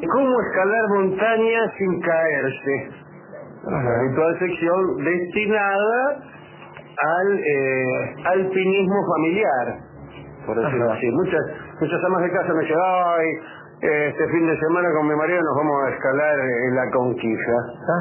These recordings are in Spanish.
cómo escalar montañas sin caerse. Una habitual sección destinada al alpinismo familiar, por decirlo así. Muchas amas de casa me dicen, ay, este fin de semana con mi marido nos vamos a escalar en la Conquija.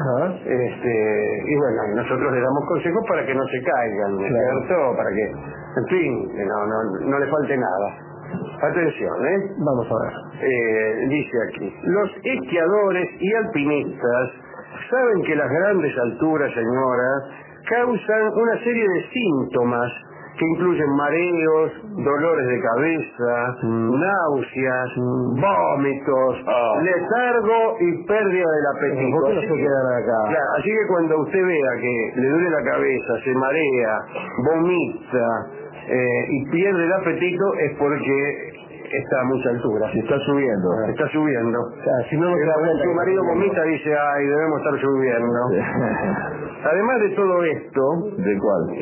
Y bueno, nosotros les damos consejos para que no se caigan, ¿no es cierto? Para que, en fin, no le falte nada. Atención, Vamos a ver. Dice aquí, los esquiadores y alpinistas saben que las grandes alturas, señoras, causan una serie de síntomas que incluyen mareos, dolores de cabeza, náuseas, vómitos, letargo y pérdida del apetito. ¿Por qué no se quedan acá? Claro, así que cuando usted vea que le duele la cabeza, se marea, vomita y pierde el apetito, es porque está a mucha altura. Se está subiendo. Está subiendo. O sea, si no su marido vomita, dice, ay, debemos estar subiendo. Además de todo esto, ¿de cuál?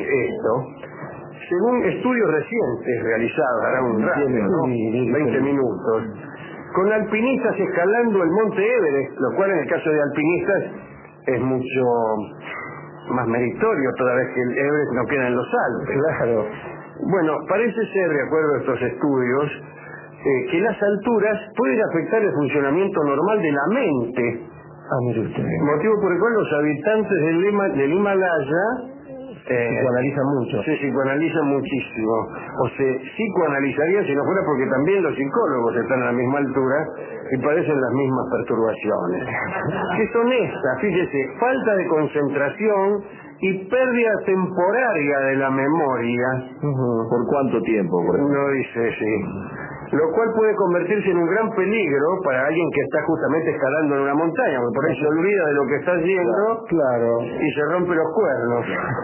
Según estudios recientes realizados, hará un rato, 20 minutos, con alpinistas escalando el monte Everest, lo cual en el caso de alpinistas es mucho más meritorio, toda vez que el Everest no queda en los Alpes. Claro. Bueno, parece ser, de acuerdo a estos estudios, que las alturas pueden afectar el funcionamiento normal de la mente. Mire usted. Motivo por el cual los habitantes del Himalaya psicoanalizan mucho. Se psicoanalizan muchísimo. O se psicoanalizarían si no fuera porque también los psicólogos están a la misma altura y padecen las mismas perturbaciones. ¿Qué son estas? Fíjese, falta de concentración y pérdida temporaria de la memoria. ¿Por cuánto tiempo? No dice, sí. Lo cual puede convertirse en un gran peligro para alguien que está justamente escalando en una montaña, porque por ahí se olvida de lo que está haciendo, y se rompe los cuernos.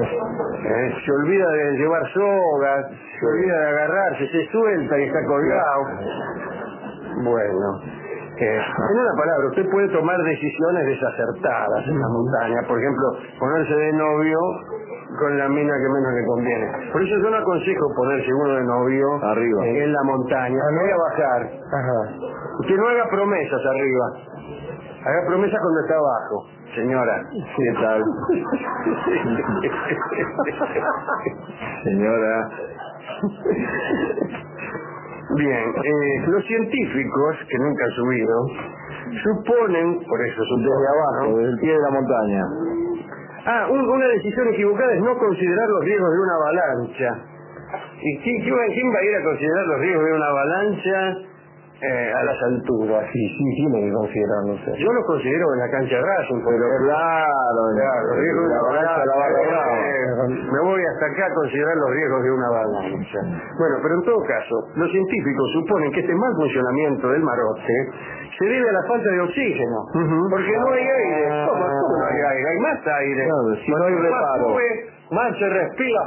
Se olvida de llevar sogas, se olvida de agarrarse, se suelta y está colgado. Bueno, en una palabra, usted puede tomar decisiones desacertadas en la montaña. Por ejemplo, ponerse de novio con la mina que menos le conviene. Por eso yo no aconsejo ponerse uno de novio arriba en la montaña. No voy a bajar. Usted no haga promesas arriba. Haga promesas cuando está abajo, señora. ¿Qué tal? Señora. Bien, los científicos, que nunca han subido, suponen, por eso desde abajo, desde el pie de la montaña. Una decisión equivocada es no considerar los riesgos de una avalancha. ¿Y quién va a ir a considerar los riesgos de una avalancha a las alturas? Sí, me consideran, no sé. Yo los considero en la cancha de Racing, pero claro, los riesgos de una avalancha, me voy hasta acá a considerar los riesgos de una avalancha. Bueno, pero en todo caso, los científicos suponen que este mal funcionamiento del marote se debe a la falta de oxígeno, porque no hay aire. ¿Cómo no hay aire? Hay más aire. Claro, si no hay reparo. Más se respira.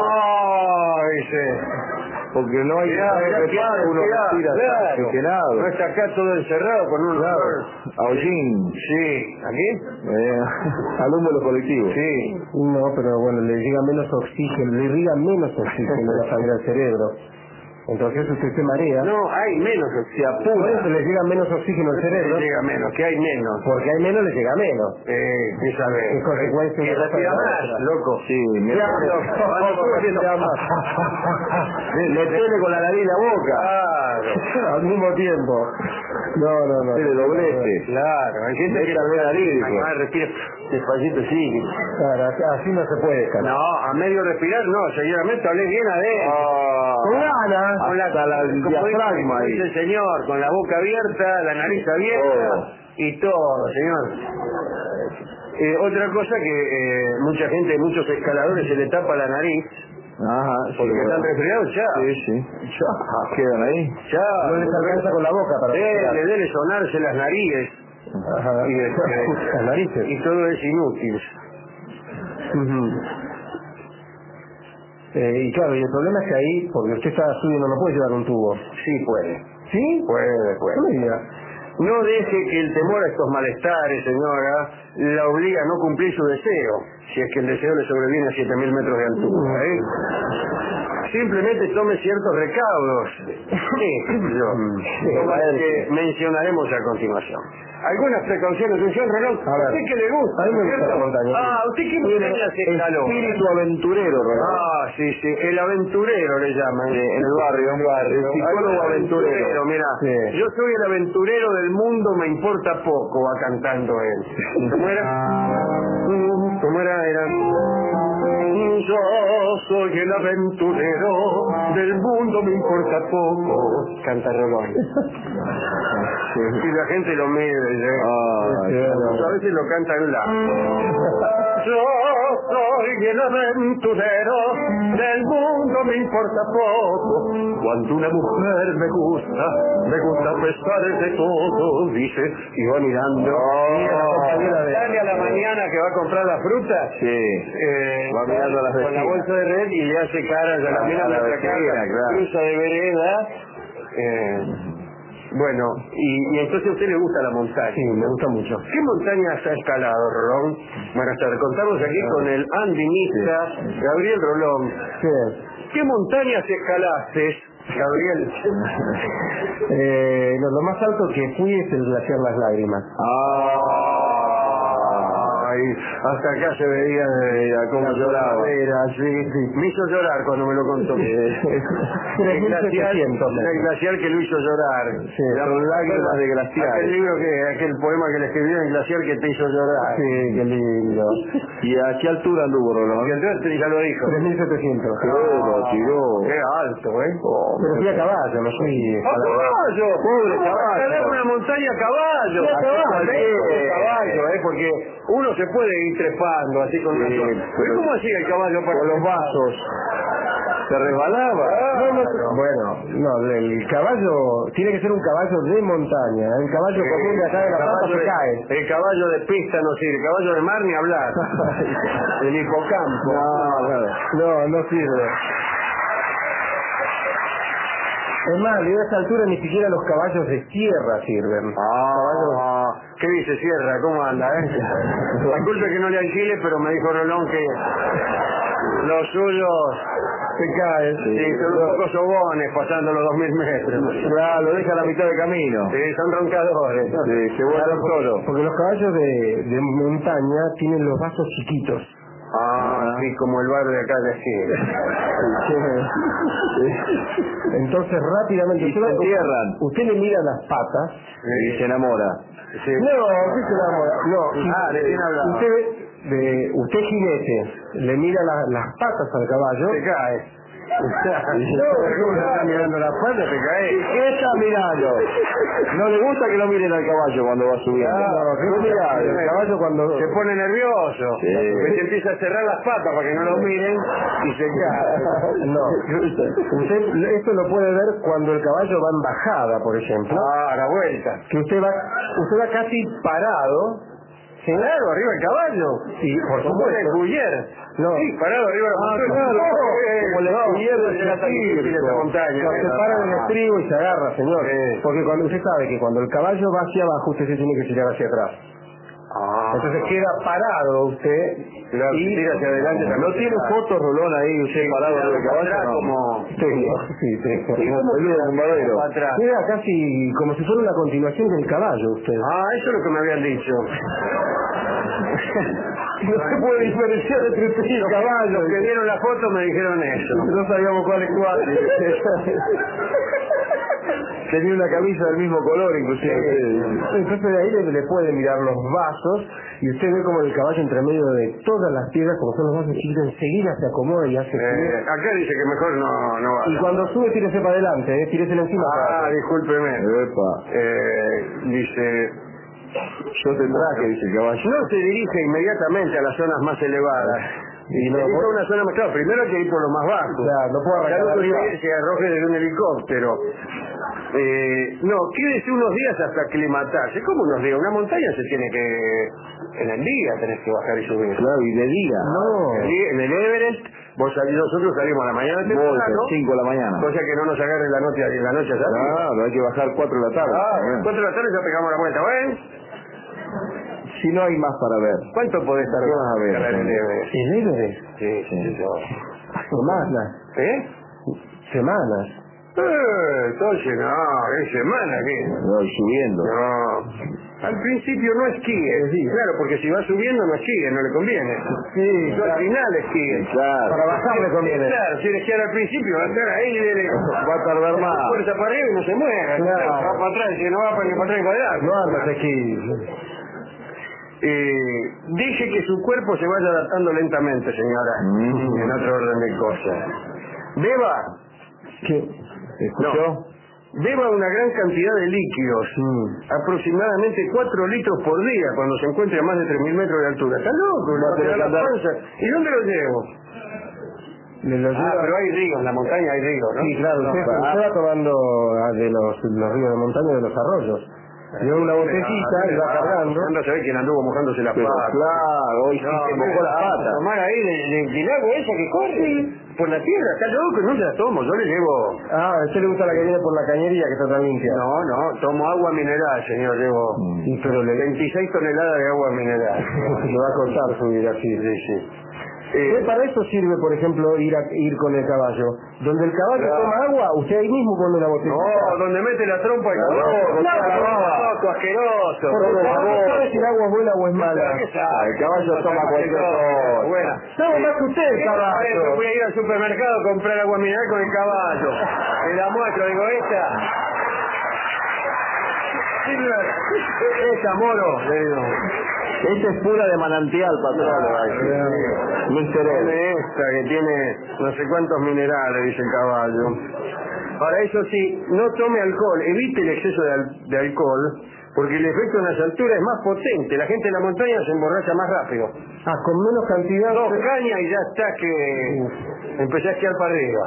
Porque no hay reparo, uno respira oxigenado. No está acá todo encerrado con un Aullín. Sí, ¿aquí? Al humo de los colectivos. Sí. No, pero bueno, le llega menos oxígeno, le irriga menos oxígeno la sangre al cerebro. Entonces usted se marea. No, hay menos, se apura. Por eso le llega menos oxígeno al cerebro. Le llega menos, que hay menos. Porque hay menos, le llega menos. Esa vez. Es consecuencia de respira más, loco. Sí, me metele con la nariz y la boca. Claro. Al mismo tiempo. No. Se le doblete. Claro, hay gente que respira despacito, sí. Claro, así no se puede escalar. No, a medio respirar no, seguidamente hablé bien adentro. Con ganas. Hasta la diafragma ahí. Dice el señor, con la boca abierta, la nariz abierta y todo, señor. Otra cosa que muchos escaladores se le tapa la nariz. Porque están resfriados ya. Sí. Ya. ¿Quedan ahí? Ya. No les alcanza con la boca para debe sonarse las narices. Las narices. Y todo es inútil. Y claro, y el problema es que ahí, porque usted está subiendo, no puede llevar un tubo. Sí puede. ¿Sí? Puede. No deje que el temor a estos malestares, señora, la obliga a no cumplir su deseo, si es que el deseo le sobreviene a 7.000 metros de altura. Simplemente tome ciertos recaudos, como los que mencionaremos a continuación. algunas precauciones. Atención, Rolón. ¿A usted qué le gusta? A mí me gusta la montaña. ¿usted qué montaña se escaló? Espíritu aventurero, Rolón. Sí, el aventurero le llaman. En el barrio. El psicólogo aventurero. Mira, yo soy el aventurero del mundo, me importa poco, va cantando él. ¿Cómo era? Era... Yo soy el aventurero del mundo, me importa poco. Canta Rolón. Y la gente lo mide. A veces lo canta en la. Yo soy el aventurero del mundo, me importa poco. Cuando una mujer me gusta a pesar de todo, dice, y va mirando. Dale a la mañana que va a comprar la fruta. Va mirando a las con la bolsa de red y le hace cara a la mina de la cruza de vereda. Bueno, y entonces a usted le gusta la montaña. Sí, me gusta mucho. ¿Qué montañas ha escalado, Rolón? Buenas tardes. Contamos aquí con el andinista Gabriel Rolón. ¿Qué montañas escalaste, Gabriel? Lo más alto que fui es el glaciar Las Lágrimas. Hasta acá se veía cómo lloraba. Me hizo llorar cuando me lo contó. El glaciar que lo hizo llorar. Son lágrimas de glaciar. Aquel poema que le escribió en el glaciar que te hizo llorar. Sí, qué lindo. ¿Y a qué altura anduvo, Rolón? Ya lo dijo. 3.700. Lo tiró. Qué alto, Pero fui a caballo, no fui. ¡A caballo! ¡Pobre caballo! ¡Una montaña a caballo! ¡Caballo! Porque uno se puede ir trepando así con una sola. ¿Pero cómo hacía el caballo para los vasos? ¿Se resbalaba? El caballo tiene que ser un caballo de montaña. El caballo común de acá de la pata se cae. El caballo de pista no sirve, el caballo de mar ni hablar. El hipocampo. No sirve. Es más, de esa altura ni siquiera los caballos de sierra sirven. ¿Qué dice Sierra? ¿Cómo anda, Disculpe que no le alquile, pero me dijo Rolón que los suyos se caen. Son un poco sobones pasando los 2.000 metros. Claro, lo deja a la mitad del camino. Son roncadores. Se vuelven solos. Porque los caballos de montaña tienen los vasos chiquitos. Sí, como el bar de acá de esquina. Entonces rápidamente usted le mira las patas y se enamora. No, ¿qué se enamora? ¿de quién hablaba? Usted jinete, le mira las patas al caballo. Se cae. ¿Cómo está mirando las patas? Se cae. ¿Qué está mirando? No le gusta que lo miren al caballo cuando va subiendo. El caballo cuando se pone nervioso, se empieza a cerrar las patas para que no lo miren y se cae. Usted esto lo puede ver cuando el caballo va en bajada, por ejemplo. A la vuelta. Que usted va casi parado. Claro, arriba el caballo. Sí, por supuesto. El Cuyer. Sí, parado arriba de la montaña. Como el Cuyer de esa montaña. Se para en el estribo y se agarra, señor. Porque cuando usted sabe que cuando el caballo va hacia abajo, usted se tiene que tirar hacia atrás. Entonces queda parado usted y tira hacia adelante. ¿No tiene fotos, Rolón, ahí usted parado en el caballo? Como... Queda casi como si fuera una continuación del caballo usted. Eso es lo que me habían dicho. No se puede diferenciar entre usted y el caballo. Los que vieron la foto me dijeron eso. No sabíamos cuál es cuál. Tenía una camisa del mismo color, inclusive. Entonces de ahí le puede mirar los vasos y usted ve como el caballo entre medio de todas las piedras, como son los vasos chiquitos, enseguida se acomoda y hace acá dice que mejor no va. Y cuando sube, tírese para adelante, tírese encima. Discúlpeme. Dice... Yo tendrá que dice el caballo. No se dirige inmediatamente a las zonas más elevadas. Y no una zona más clara. Primero hay que ir por lo más bajo. No puedo arrancar arriba. Se arroje desde un helicóptero. Quédese unos días hasta aclimatarse. ¿Cómo unos días? Una montaña se tiene que... En el día tenés que bajar y subir. Claro, y de día. En el Everest, nosotros salimos a la mañana temprano. 5 de la mañana. Cosa que no nos agarre la noche allá. Claro, hay que bajar 4 de la tarde. 4 de la tarde ya pegamos la vuelta, Si no hay más para ver. ¿Cuánto podés tardar a ver? ¿El Everest? ¿El Everest? Sí. Semanas. Semanas. Entonces no, es semana que... No, y subiendo. No, al principio no esquíe, sí, claro, porque si va subiendo no esquíe, no le conviene. Sí, yo al final esquíe. Claro. Para bajar le conviene. Claro, si esquiar al principio va a estar ahí, va a tardar más. Fuerza para arriba y no se mueve. Claro. Va para atrás, si no va para atrás y para adelante. No andas esquí. Deje que su cuerpo se vaya adaptando lentamente, señora, en otro orden de cosas. Beba. ¿Qué? ¿Escuchó? No. Beba una gran cantidad de líquidos, aproximadamente 4 litros por día, cuando se encuentre a más de 3.000 metros de altura. ¿Está loco? La panza. ¿Y dónde lo llevo? Pero hay ríos, en la montaña hay ríos, ¿no? Sí, claro, usted va tomando de los ríos de montaña, de los arroyos. Lleva una botellita y va cargando. Anda a saber quién anduvo mojándose las patas. Claro, hoy sí se mojó las patas. Tomar ahí del agua esa que corre por la tierra, está loco, no se la tomo, yo le llevo... ¿a usted le gusta la que viene por la cañería que está tan limpia? No, tomo agua mineral, señor, llevo sí, pero 26 toneladas de agua mineral. Le va a costar subir así. Sí. Para eso sirve, por ejemplo, ir con el caballo. Donde el caballo toma agua, usted ahí mismo pone una botella. No, donde mete la trompa el caballo. Asqueroso. No sabe si el agua es buena o es mala. El caballo toma cualquier cosa. Sabe más que usted el caballo. Voy a ir al supermercado a comprar agua mineral con el caballo. Me la muestro, digo, esta moro, le digo. Esta es pura de manantial, patrón. Esta que tiene no sé cuántos minerales, dice el caballo. Para eso sí, no tome alcohol, evite el exceso de alcohol, porque el efecto en las alturas es más potente. La gente en la montaña se emborracha más rápido. Con menos cantidad. 2 cañas y ya está que empecé a esquiar para arriba.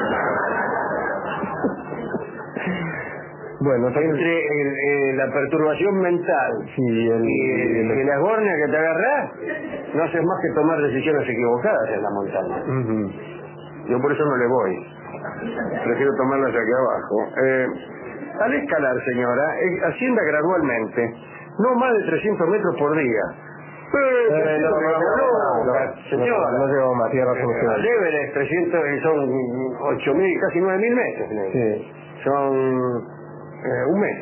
Bueno, entre la perturbación mental y la esbornia que te agarrás, no haces más que tomar decisiones equivocadas en la montaña. Yo por eso no le voy. Prefiero tomarlas aquí abajo. Al escalar, señora, ascienda gradualmente, no más de 300 metros por día. Señora, no llevo más tierra por usted. Al Everest 300 son 8.000, casi 9.000 metros. Sí. Son un mes.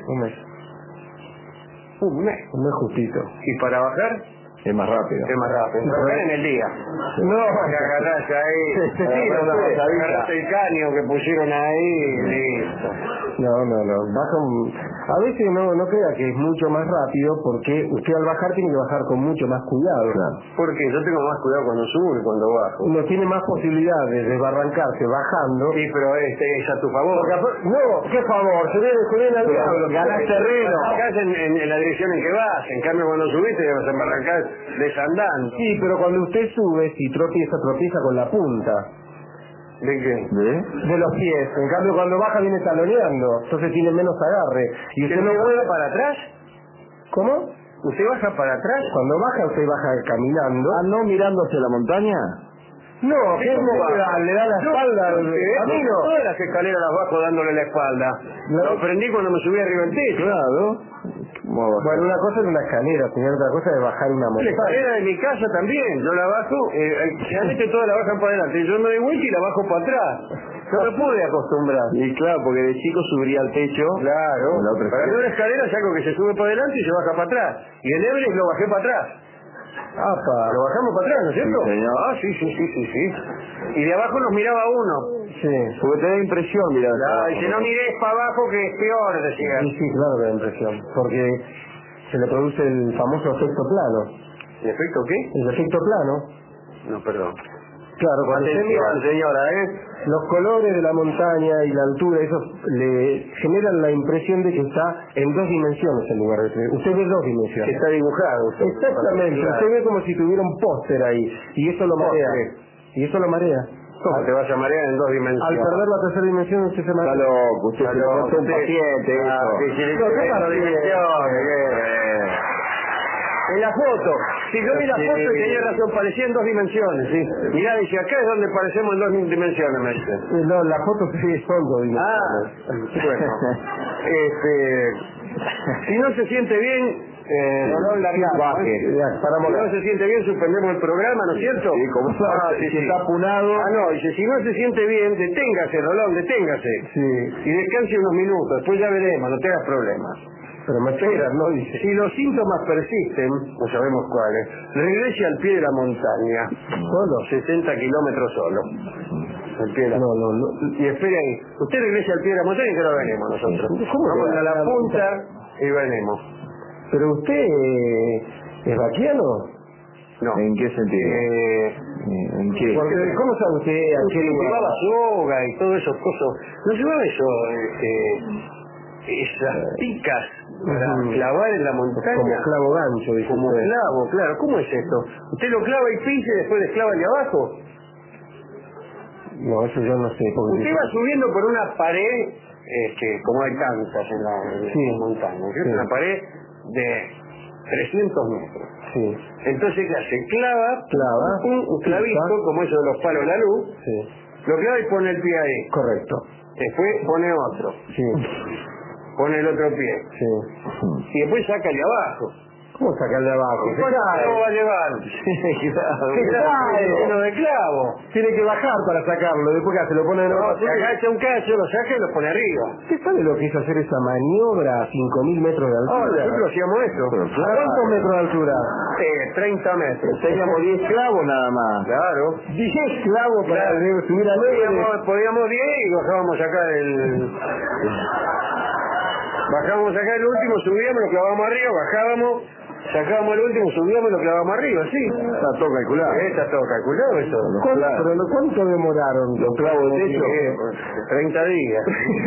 Un mes justito. ¿Y para bajar? Es más rápido. Bajar en el día. No, que agarrás ahí. Agarrás el caño que pusieron ahí, listo. No. A veces no crea que es mucho más rápido, porque usted al bajar tiene que bajar con mucho más cuidado. Claro. Porque yo tengo más cuidado cuando subo que cuando bajo. No tiene más posibilidades de desbarrancarse bajando. Sí, pero es a tu favor. No, ¿qué favor? Se viene al diablo. Ganás terreno. Acá en la dirección en que vas. En cambio, cuando subiste, te vas a embarrancar desandando. Sí, pero cuando usted sube, si tropieza con la punta. ¿De qué? De los pies. En cambio, cuando baja viene taloneando. Entonces tiene menos agarre. Y usted no puede para atrás. ¿Cómo? ¿Usted baja para atrás? Cuando baja, usted baja caminando. ¿No mirando hacia la montaña? No, le da la espalda al camino. Todas las escaleras las bajo dándole la espalda. Lo aprendí cuando me subí arriba del techo. Claro. Bueno, una cosa es una escalera, señor, otra cosa es bajar una montaña. La escalera de mi casa también, yo la bajo, generalmente todas la bajan para adelante, yo me doy vuelta y la bajo para atrás. No me pude acostumbrar. Y claro, porque de chico subiría al techo. Claro. Para mí una escalera es algo que se sube para adelante y se baja para atrás. Y el Everest lo bajé para atrás. Lo bajamos para atrás, ¿no es cierto? Sí, señor. Sí. Y de abajo nos miraba uno. Sí. Porque te da impresión mirar. Claro, y si no mires para abajo que es peor, decía. Sí, claro que da impresión. Porque se le produce el famoso efecto plano. ¿El efecto qué? El efecto plano. No, perdón. Claro, cuando usted mira, señora, los colores de la montaña y la altura, eso le generan la impresión de que está en 2 dimensiones en lugar de 3. Usted ve 2 dimensiones. Que está dibujado. Exactamente, usted ve como si tuviera un póster ahí, y eso lo marea. ¿Cómo te vas a marear en 2 dimensiones? Al perder la 3ª dimensión usted se marea. Está loco, usted se lo un paciente, En la foto, si yo vi la foto y tenía razón, parecía en 2 dimensiones, ¿sí? Mirá, dice, acá es donde parecemos en 2 dimensiones, me dice. No, la foto sí son 2 dimensiones. Bueno. Si no se siente bien, Rolón largado. Baje. Si no se siente bien, suspendemos el programa, ¿no es cierto? Sí, como si está apunado. No, dice, si no se siente bien, deténgase, Rolón, deténgase. Y descanse unos minutos, después ya veremos, no te hagas problemas. Pero me esperas, ¿no? Dice. Si los síntomas persisten, no sabemos cuáles, regrese al pie de la montaña. ¿Solo? 60 kilómetros solo. Al pie de la... No. Y espere ahí. Usted regrese al pie de la montaña y que lo venemos nosotros. Vamos a la punta y venemos. ¿Pero usted es vaquiano? No. ¿En qué sentido? ¿En qué? Porque, ¿cómo sabe usted a qué lugar? Llevaba yoga y todo esos cosas. No llevaba eso, esas picas para clavar en la montaña. Como clavo gancho, dice Como usted. clavo, claro. ¿Cómo es esto? ¿Usted lo clava y pisa y después desclava de abajo? No, eso yo no sé. Porque Usted va subiendo por una pared, como hay tantas en la montaña, ¿sí? Una pared de 300 metros. Sí. Entonces, ¿qué hace? Clava un clavito, pisa, como eso de los palos de la luz, sí. lo clava y pone el pie ahí. Correcto. Después pone otro. Sí. Pone el otro pie. Sí. Y después saca el de abajo. ¿Cómo sacar de abajo? ¿Cómo va a llevar? Lleno de clavo. Tiene que bajar para sacarlo, después que se lo pone de nuevo. Se agacha un cacho, lo saca y lo pone arriba. ¿Usted sabe lo que es hacer esa maniobra a 5.000 metros de altura? Nosotros hacíamos eso. ¿A cuántos metros de altura? 30 metros. Teníamos 10 clavos nada más. Claro. 10 clavos para subir al aire. Podíamos 10 y bajábamos a sacar Bajábamos a sacar el último, subíamos, lo clavábamos arriba, bajábamos, sacábamos el último, subíamos y lo clavábamos arriba, sí. Está todo calculado. Está todo calculado eso. ¿Pero cuánto demoraron? Los clavos de techo. 30 días.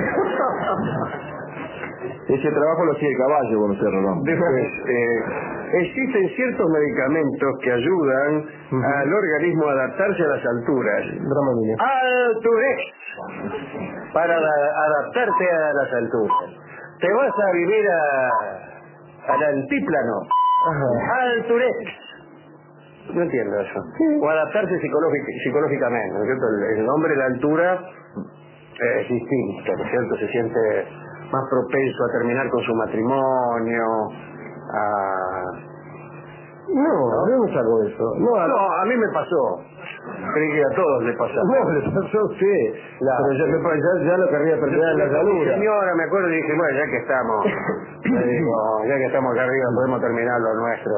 Ese trabajo lo hacía el caballo con usted, Rolón. Después, existen ciertos medicamentos que ayudan al organismo a adaptarse a las alturas. Alturex, para adaptarte a las alturas. Te vas a vivir al altiplano. Alturex. No entiendo eso. O adaptarse psicológicamente, ¿no es cierto? El hombre, la altura es distinto, ¿no es cierto? Se siente más propenso a terminar con su matrimonio, No, yo no saco eso. No, a mí me pasó. Creí que a todos le pasaba. No, le pasó a usted. Pero ya lo querría perder en la llanura. Señora, me acuerdo y dije, bueno, ya que estamos, ya que estamos acá arriba, podemos terminar lo nuestro.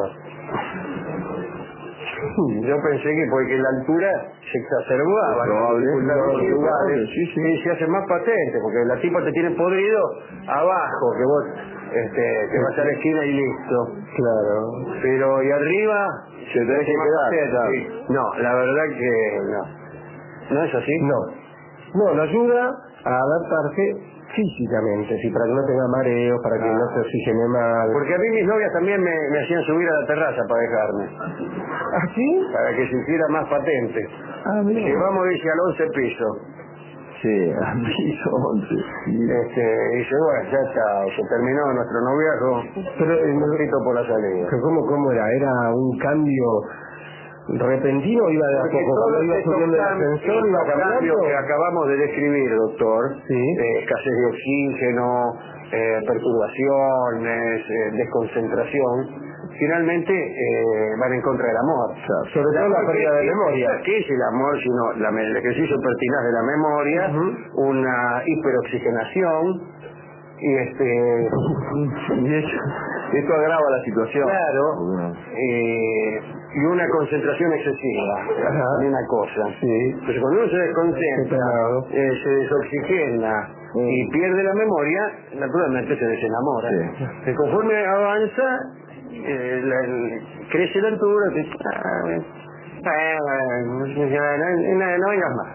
Yo pensé que porque la altura se exacerbaba, y se hace más patente, porque la tipa te tiene podrido abajo, que vos te vas a la esquina y listo. Claro. Pero y arriba se te deja quedar. Claro. Sí. No, la verdad que no. ¿No es así? No, lo ayuda a adaptarse físicamente, sí, para que no tenga mareos, para que no se oxigene mal. Porque a mí mis novias también me hacían subir a la terraza para dejarme. ¿Ah, sí? Para que se hiciera más patente. Mira. Llevamos, dice, al 11 piso. Sí, al piso 11. Dice, bueno, ya está, se terminó nuestro noviazgo. Pero un grito por la salida. ¿Cómo era? ¿Era un cambio repentino? ¿Iba de a poco? Cuando iba subiendo el ascensor, iba cambiando. Cambios que acabamos de describir, doctor. Sí. Escasez de oxígeno, perturbaciones, desconcentración. Finalmente van en contra del amor. Sobre todo la pérdida de memoria. ¿Qué es el amor? Sino el ejercicio pertinaz de la memoria, una hiperoxigenación, y esto agrava la situación. Claro, y una concentración excesiva en una cosa. Entonces cuando uno se desconcentra, se desoxigena y pierde la memoria, naturalmente se desenamora. Que conforme avanza, crece la altura, no vengas más.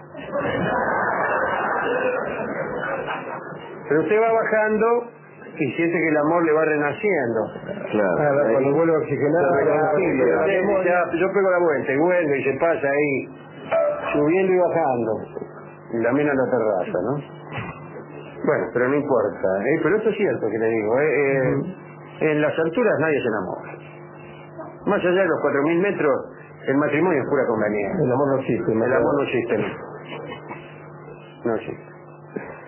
Pero usted va bajando y siente que el amor le va renaciendo. Claro. Cuando vuelve a oxigenar, yo pego la vuelta y vuelve y se pasa ahí, subiendo y bajando. Y la mina en la terraza, ¿no? Bueno, pero no importa. Pero esto es cierto que le digo. En las alturas nadie se enamora. Más allá de los 4.000 metros, el matrimonio es pura conveniencia. El amor no existe. El amor no existe. No existe.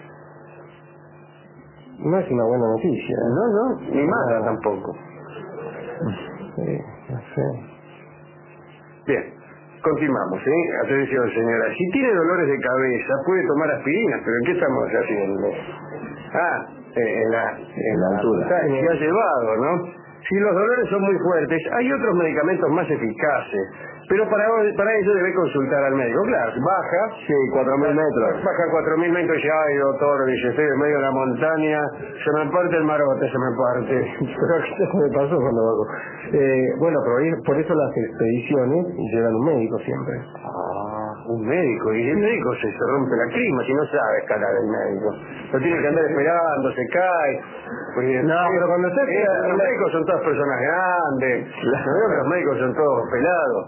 No es una buena noticia. No, ni mala tampoco. No sé. Bien, continuamos, ¿sí? Atención, señora. Si tiene dolores de cabeza, puede tomar aspirinas, pero ¿en qué estamos haciendo? En la altura. Si ha llevado, ¿no? Si los dolores son muy fuertes, hay otros medicamentos más eficaces, pero para ello debe consultar al médico. Claro, baja, 4.000 metros. Baja 4.000 metros y dice, ay doctor, dice, estoy en medio de la montaña, se me parte el marote, se me parte. Pero ¿qué me pasó cuando bajo? Bueno, por eso las expediciones llevan un médico siempre. Un médico, y el médico se rompe la clima si no sabe escalar el médico. Lo tiene que andar esperando, se cae. Pero cuando los médicos son todas personas grandes, los médicos son todos pelados.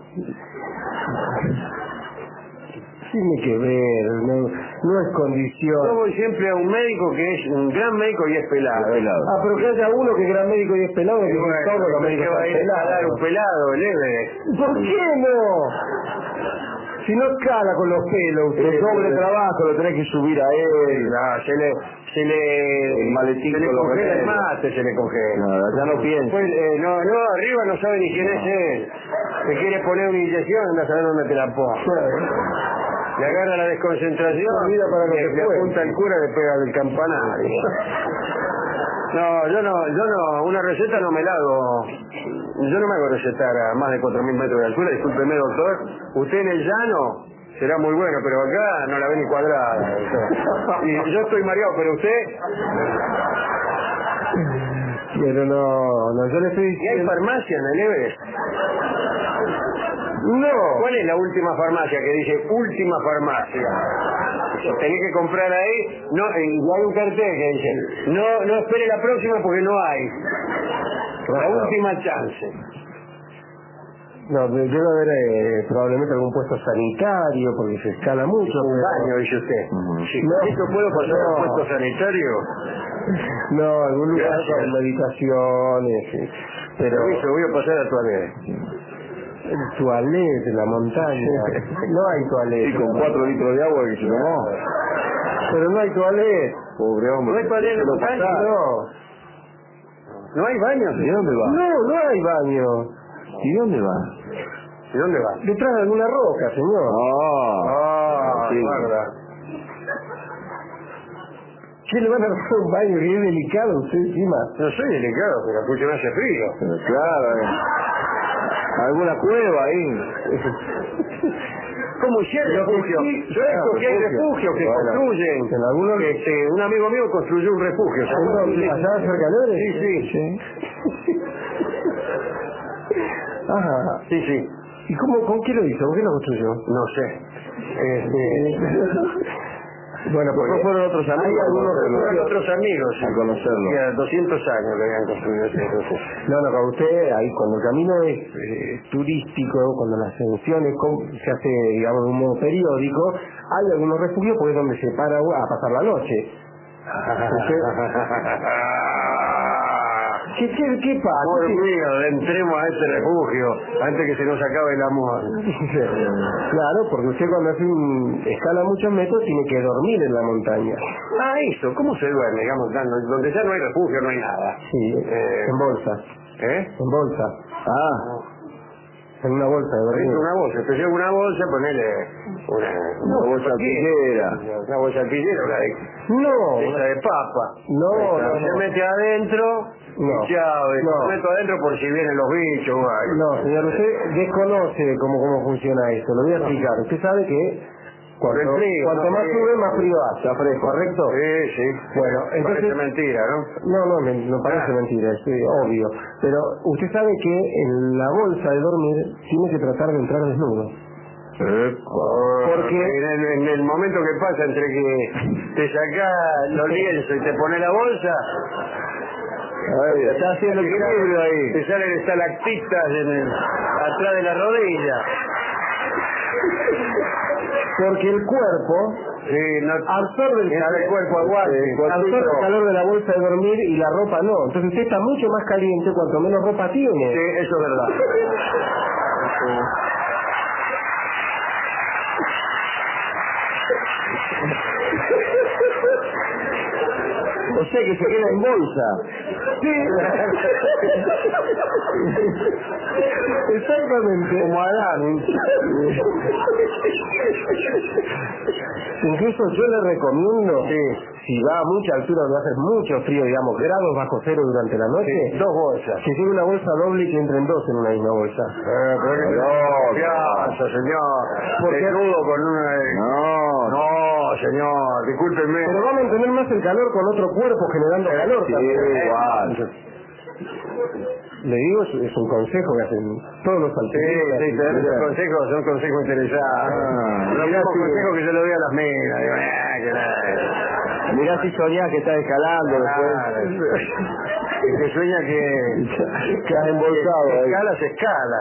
Tiene que ver, no es condición. Yo voy siempre a un médico que es un gran médico y es pelado. Pero que haya uno que es gran médico y es pelado, que todos los médicos va a ir a dar un pelado, el Everest. ¿Por qué no? Si no escala con los pelos, el doble trabajo lo tenés que subir a él. El maletín se le congela el mate, se le congela. Ya no piensa. Pues, arriba no sabe ni quién es él. Te quiere poner una inyección, anda a saber dónde te la pone. Le agarra la desconcentración, le apunta el cura y le pega del campanario. Yo no, una receta no me la hago. Yo no me hago recetar a más de 4.000 metros de altura, discúlpeme doctor. Usted en el llano será muy bueno, pero acá no la ve ni cuadrada. Y yo estoy mareado, pero usted... Pero no, yo le estoy diciendo... ¿Y hay farmacia en el Everest? No. ¿Cuál es la última farmacia que dice última farmacia? Tenés que comprar ahí, y hay un cartel que dice, no espere la próxima porque no hay. La última chance. No, debe haber probablemente algún puesto sanitario porque se escala mucho. Un baño, dice usted. Sí. ¿Esto puedo pasar a un puesto sanitario? No, algún lugar con meditaciones. Pero voy a pasar a toalete. El toalete, la montaña. No hay toalete. Sí, con 4 litros de agua que se tomó. Pero no hay toalete. Pobre hombre. ¿No hay toalete en la montaña? ¿No hay baño? ¿De dónde va? No hay baño. ¿Y dónde va? ¿De dónde va? Detrás de alguna roca, señor. Sí. Guarda. ¿Qué le van a hacer un baño? Que es delicado usted encima. No soy delicado, pero escuche, me hace frío. Claro. ¿Alguna cueva ahí? ¿Cómo hicieron refugio? Yo he visto que hay refugios que construyen. En algunos... un amigo mío construyó un refugio. ¿Allá cerca de él? Sí. Ajá. Sí. ¿Y con qué lo hizo? ¿Con qué lo construyó? No sé. Bueno, pues fueron otros amigos. Fueron otros amigos. A conocerlo. Hacía 200 años que habían construido ese refugio. No, con usted, ahí cuando el camino es turístico, cuando la ascensión se hace, digamos, de un modo periódico, hay algunos refugios porque es donde se para a pasar la noche. ¿Qué pasa? Por mío, entremos a ese refugio antes que se nos acabe el amor. Claro, porque usted cuando hace escala muchos metros tiene que dormir en la montaña. Eso, ¿cómo se duerme? Digamos, donde ya no hay refugio, no hay nada. Sí, en bolsa. En bolsa. En una bolsa de dormir. Una bolsa, te lleva una bolsa, ponele una bolsa alpillera. Una bolsa alpillera, esa de papa. No. Se mete adentro. Se mete adentro por si vienen los bichos. No, señor, usted desconoce cómo funciona esto. Lo voy a explicar. Usted sabe que cuanto más sube, más frío hace. Está fresco. ¿Correcto? Sí. Bueno, entonces... Parece mentira, ¿no? No parece mentira, es obvio. Pero usted sabe que en la bolsa de dormir tiene que tratar de entrar desnudo. Porque en el momento que pasa entre que te sacás los lienzos y te pones la bolsa, está haciendo equilibrio ahí. Te salen estalactitas atrás de la rodilla. Porque el cuerpo absorbe el calor de la bolsa de dormir y la ropa no. Entonces usted está mucho más caliente cuanto menos ropa tiene. Sí, eso es verdad. O sea que se queda en bolsa. Sí. Exactamente. Como Adán. Incluso yo le recomiendo, si va a mucha altura donde hace mucho frío, digamos, grados bajo cero durante la noche, 2 bolsas. que tiene una bolsa doble y que entren 2 en una misma bolsa. No, señor. Desnudo con una... No, señor, discúlpenme. Pero va a mantener más el calor con otro cuerpo generando calor. Sí, también. igual. Le digo, es un consejo que hacen todos los alpinistas. Sí, son consejos interesantes. Los mismos consejos que yo le doy a las minas. Mirá si soñás que estás escalando después. Y que sueña que Quedas embolsado. se escala.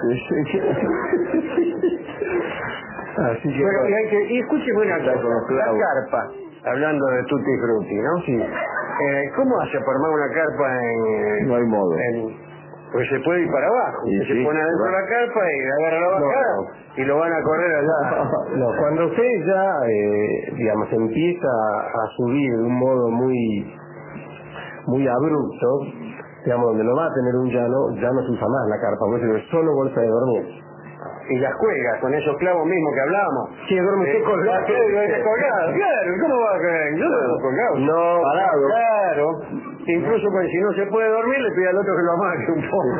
Así que... Bueno, y escúcheme una cosa, la carpa, hablando de Tutti Frutti, ¿no? Sí. ¿Cómo hace para armar una carpa en... No hay modo. Pues se puede ir para abajo, se pone adentro de la carpa y agarra la bajada y lo van a correr allá. No, cuando usted ya, digamos, empieza a subir de un modo muy abrupto, digamos, donde no va a tener un llano, ya no se usa más la carpa, porque es solo bolsa de dormir. Y las cuelgas con esos clavos mismos que hablamos. Sí, duerme usted colgado. Colgado, claro, ¿cómo va a caer? Yo duermo colgado. No, parado. Claro. Incluso pues, si no se puede dormir, le pide al otro que lo amarre un poco.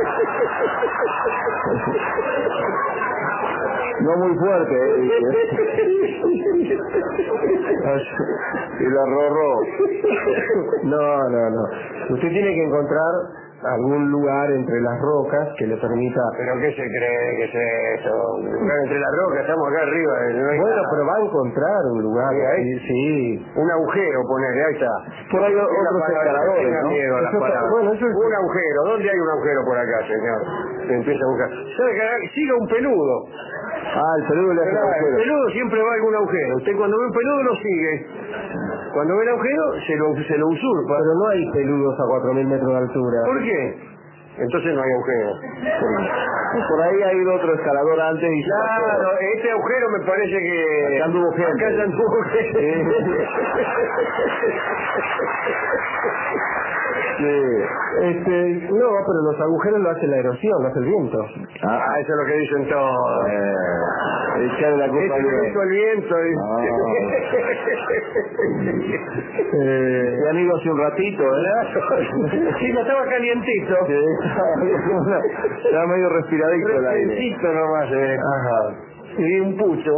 No muy fuerte, y la rorró. No. Usted tiene que encontrar algún lugar entre las rocas que le permita... ¿Pero qué se cree que es eso? Un lugar entre las rocas, estamos acá arriba. No hay bueno, nada. pero va a encontrar un lugar. Sí. Un agujero, ponerle, ahí está. Por ahí otros escaladores, ¿no? Miedo a las palabras. Bueno, eso es... Un agujero. ¿Dónde hay un agujero por acá, señor? Se empieza a buscar. ¿Sabe que siga un peludo? El peludo le hace agujero. El peludo siempre va a algún agujero. Usted cuando ve un peludo lo sigue. Cuando ve el agujero se lo usurpa. Pero no hay peludos a 4.000 metros de altura. ¿Por qué? Entonces no hay agujero. Por ahí ha ido otro escalador antes y... Claro, este agujero me parece que... Acá anduvo gente. Acá ya anduvo gente. No, pero los agujeros lo hace la erosión, lo hace el viento. Eso es lo que dicen todos. Echarle la culpa al viento. El viento. Se han ido hace un ratito, Sí, ya estaba calientito. Estaba medio respiradito el aire. Respiradito nomás. Y un pucho.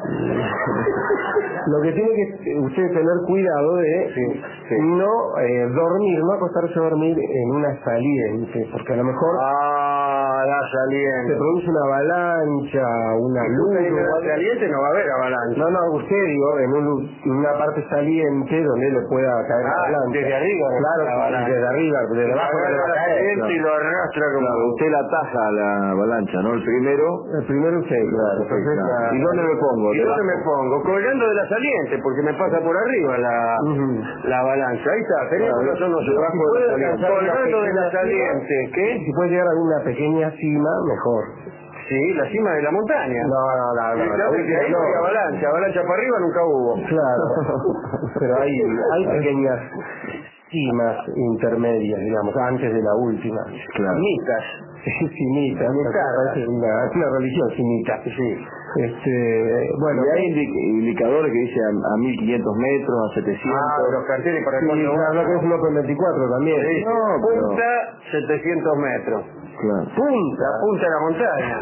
Lo que tiene que usted tener cuidado de no dormir, no acostarse a dormir en una saliente, porque a lo mejor la saliente se produce una avalancha, una luz. En la saliente no va a haber avalancha. No, usted digo, en una parte saliente donde le pueda caer la avalancha. Desde arriba. Claro, desde arriba, desde abajo le va a caer. Saliente y lo arrastra como... Usted la ataja la avalancha, ¿no? El primero usted, claro. ¿Y dónde me pongo? ¿Y dónde me pongo? Colgando de la saliente, porque me pasa por arriba la avalancha. Ahí está, tenemos nosotros colgando de la saliente. ¿Qué? Si puede llegar a una pequeña cima, mejor. Sí, la cima de la montaña. No, avalancha para arriba nunca hubo. Claro, pero hay pequeñas cimas intermedias, digamos, antes de la última. Claro. Simita, es una religión simita. Sí. Bueno, y hay indicadores que dicen a 1500 metros, a 700. Los carteles para cuando claro, que es un Open 24 también. Sí. Punta 700 metros. Claro. Punta de la montaña.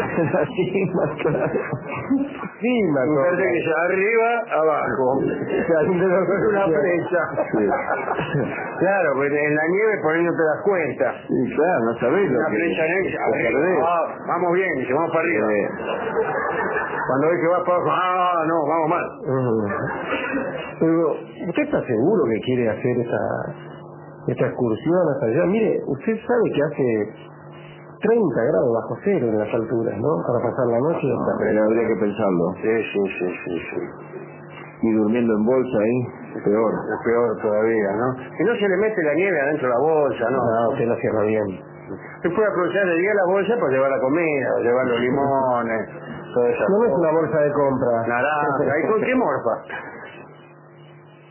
Cima, un cartel que dice arriba, abajo. Una flecha. Claro, pues en la nieve por ahí no te das cuenta. Sí, claro, no sabés lo una flecha negra, vamos bien, dice, vamos para arriba. Cuando ves que vas para abajo, no, vamos mal. Pero, ¿usted está seguro que quiere hacer esta excursión hasta allá? Mire, usted sabe que hace 30 grados bajo cero en las alturas, ¿no? Para pasar la noche. Pero habría que pensarlo. Sí. Y durmiendo en bolsa ahí, peor. Es peor todavía, ¿no? Y no se le mete la nieve adentro de la bolsa, ¿no? No, usted lo cierra bien. Usted puede aprovechar el día la bolsa para llevar la comida, o llevar los limones, todo eso. No es una bolsa de compra. Naranja, ¿y con qué morfa?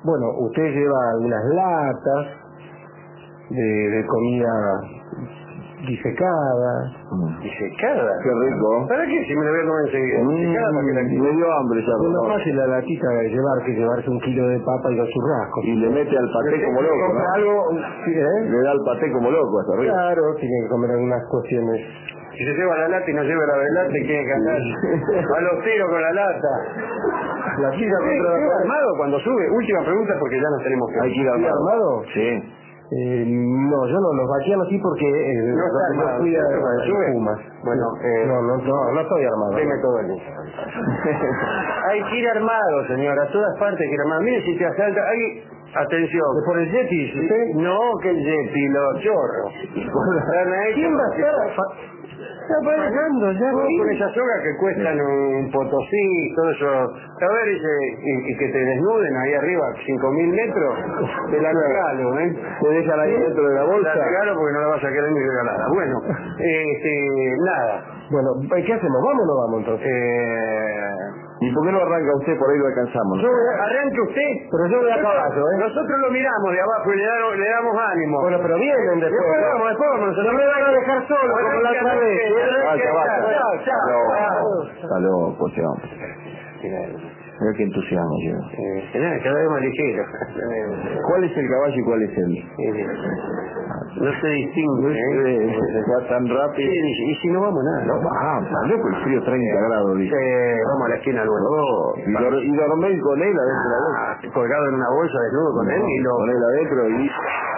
Bueno, usted lleva algunas latas de comida disecada. ¿Disecada? Qué rico. ¿Para qué? Si me la voy a comer enseguida. ¿Disecada para que la Me dio hambre ya. Es más fácil la latita de llevarse 1 kilo de papa y 2 churrascos. Y le mete al paté como loco, Compra ¿no? algo, sí, Le da al paté como loco hasta arriba. Claro, tiene que comer algunas cuestiones. Si se lleva la lata y no lleva la velata, tiene que andar a los tiros con la lata. La tira contra la ¿Armado cuando sube? Última pregunta porque ya nos tenemos que Hay que ir armado. Sí. No, yo no, los vaquianos sí porque no está armado. fui a ¿Sube? Pumas. Bueno, no estoy armado. deme todo el día. Hay que ir armado, señora, a todas partes hay que ir armado. Mire si te asalta, atención. ¿Por el Yeti, usted? No, que el Yeti, los chorros. ¿Quién va a estar? Está pagando ya. Con esas sogas que cuestan un potosí, todo eso. A ver, y que te desnuden ahí arriba, 5.000 metros, te la regalo, ¿eh? ¿Te dejan ahí dentro de la bolsa? La regalo porque no la vas a querer ni regalada. Bueno, nada. Bueno, ¿qué hacemos? ¿Vamos o no vamos entonces? ¿Y por qué no arranca usted? Por ahí lo alcanzamos. Arranque usted. Pero yo voy a caballo, ¿eh? Nosotros lo miramos de abajo y le damos ánimo. Bueno, pero vienen después. Después vamos. No me van a dejar solo como la otra vez. Chao. Está loco, ese hombre. Mira qué entusiasmo lleva. Cada vez más ligero. ¿Cuál es el caballo y cuál es el...? No se distingue, Va tan rápido. Y si no vamos nada. No, vamos, loco, el frío 30 grados, dice. Vamos a la esquina al bueno. Y dormir con él adentro de la bolsa. Colgado en una bolsa desnudo con él y con él adentro y...